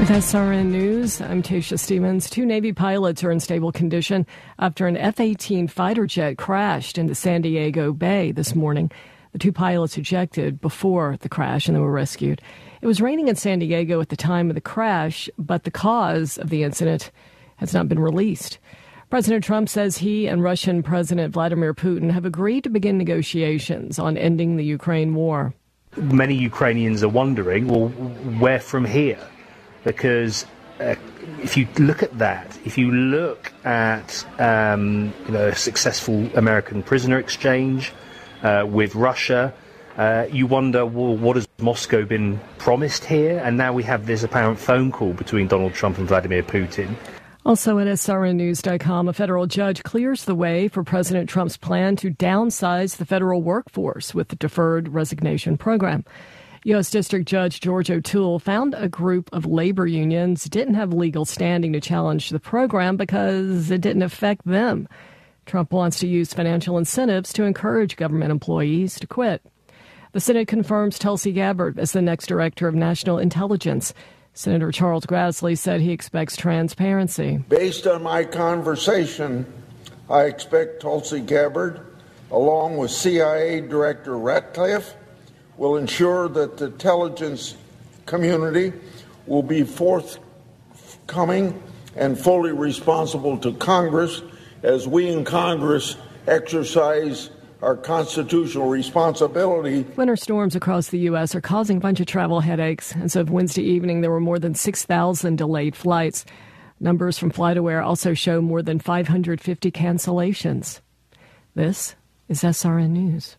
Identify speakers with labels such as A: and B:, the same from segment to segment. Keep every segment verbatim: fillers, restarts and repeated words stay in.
A: With S R N News, I'm Tasha Stevens. Two Navy pilots are in stable condition after an F eighteen fighter jet crashed into San Diego Bay this morning. The two pilots ejected before the crash and they were rescued. It was raining in San Diego at the time of the crash, but the cause of the incident has not been released. President Trump says he and Russian President Vladimir Putin have agreed to begin negotiations on ending the Ukraine war.
B: Many Ukrainians are wondering, well, where from here? Because uh, if you look at that, if you look at um, you know, a successful American prisoner exchange uh, with Russia, uh, you wonder, well, what has Moscow been promised here? And now we have this apparent phone call between Donald Trump and Vladimir Putin.
A: Also at S R N news dot com, a federal judge clears the way for President Trump's plan to downsize the federal workforce with the deferred resignation program. U S. District Judge George O'Toole found a group of labor unions didn't have legal standing to challenge the program because it didn't affect them. Trump wants to use financial incentives to encourage government employees to quit. The Senate confirms Tulsi Gabbard as the next director of national intelligence. Senator Charles Grassley said he expects transparency.
C: Based on my conversation, I expect Tulsi Gabbard, along with C I A Director Ratcliffe, will ensure that the intelligence community will be forthcoming and fully responsible to Congress as we in Congress exercise our constitutional responsibility.
A: Winter storms across the U S are causing a bunch of travel headaches. As of Wednesday evening, there were more than six thousand delayed flights. Numbers from FlightAware also show more than five hundred fifty cancellations. This is S R N News.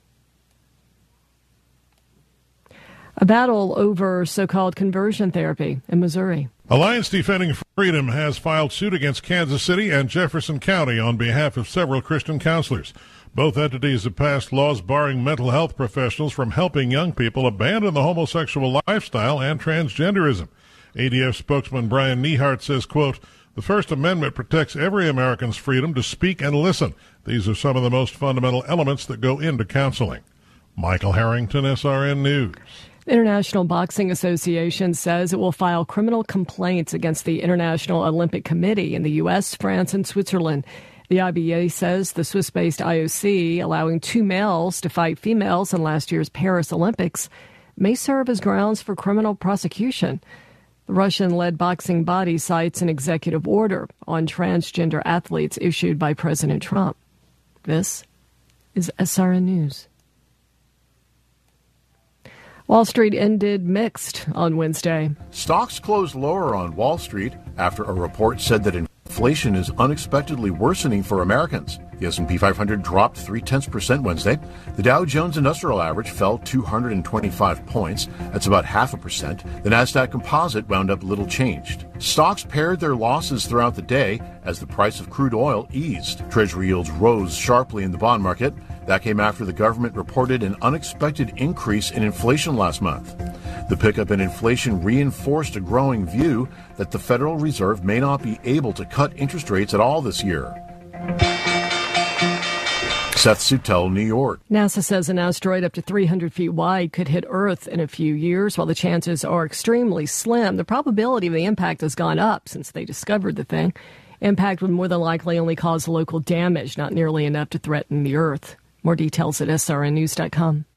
A: A battle over so-called conversion therapy in Missouri.
D: Alliance Defending Freedom has filed suit against Kansas City and Jefferson County on behalf of several Christian counselors. Both entities have passed laws barring mental health professionals from helping young people abandon the homosexual lifestyle and transgenderism. A D F spokesman Brian Nehart says, quote, "The First Amendment protects every American's freedom to speak and listen. These are some of the most fundamental elements that go into counseling." Michael Harrington, S R N News.
A: The International Boxing Association says it will file criminal complaints against the International Olympic Committee in the U S, France, and Switzerland. The I B A says the Swiss-based I O C, allowing two males to fight females in last year's Paris Olympics, may serve as grounds for criminal prosecution. The Russian-led boxing body cites an executive order on transgender athletes issued by President Trump. This is S R N News. Wall Street ended mixed on Wednesday.
E: Stocks closed lower on Wall Street after a report said that inflation is unexpectedly worsening for Americans. The S and P five hundred dropped three-tenths percent Wednesday. The Dow Jones Industrial Average fell two hundred twenty-five points. That's about half a percent. The Nasdaq Composite wound up little changed. Stocks pared their losses throughout the day as the price of crude oil eased. Treasury yields rose sharply in the bond market. That came after the government reported an unexpected increase in inflation last month. The pickup in inflation reinforced a growing view that the Federal Reserve may not be able to cut interest rates at all this year. Seth Sutel, New York.
A: NASA says an asteroid up to three hundred feet wide could hit Earth in a few years. While the chances are extremely slim, the probability of the impact has gone up since they discovered the thing. Impact would more than likely only cause local damage, not nearly enough to threaten the Earth. More details at S R N news dot com.